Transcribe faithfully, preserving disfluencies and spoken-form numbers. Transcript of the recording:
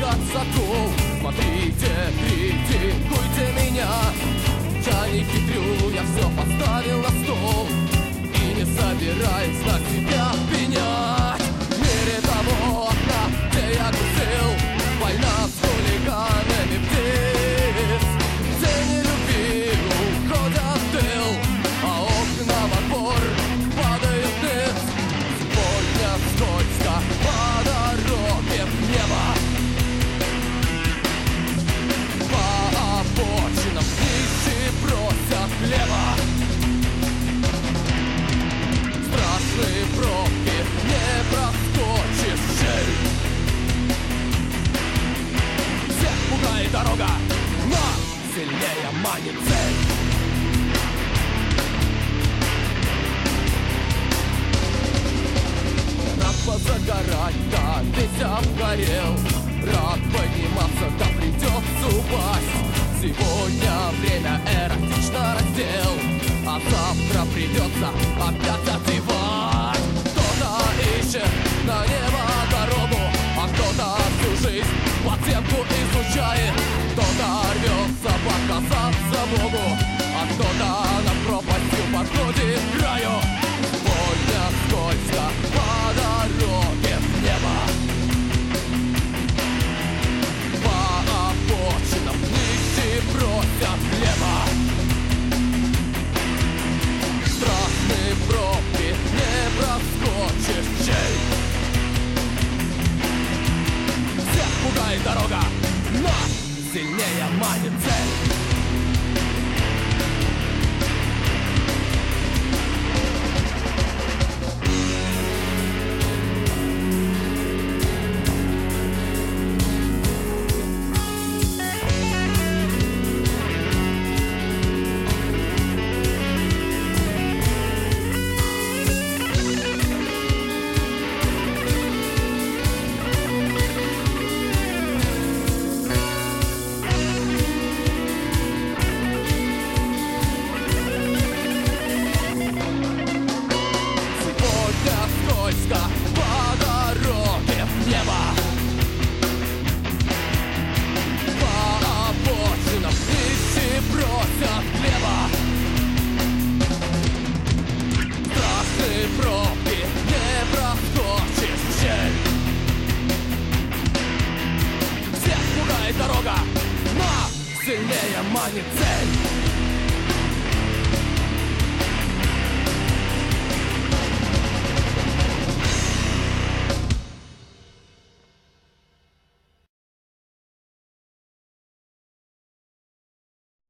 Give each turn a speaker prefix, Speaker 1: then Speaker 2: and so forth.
Speaker 1: сокол. Смотрите, критикуйте меня, я не хитрю, я все поставил на стол и не собираюсь на себя пенять. В мире того окна, где я гусел, война с хулиганами птиц, где не любви уходят в тыл, а окна во двор падают вниз. Сегодня скользко по дороге в небо, по обочинам нищие просят хлеба. Страшные пробки, не проскочишь щель. Всех пугает дорога, но сильнее манит цель. Рад позагорать, да весь обгорел. Рад подниматься, да придется упасть. Сегодня время эротично раздел, а завтра придется опять отдевать. Кто-то ищет на небо дорогу, а кто-то всю жизнь подземку изучает. Кто-то рвется показаться Богу, а кто-то над пропастью подходит к краю. Больно скользко по дороге в небо, по обочинам нищие просят хлеба. Страшные пробки, не проскочишь щель. Всех пугает дорога, но сильнее манит цель. Дорога, но сильнее манит цель.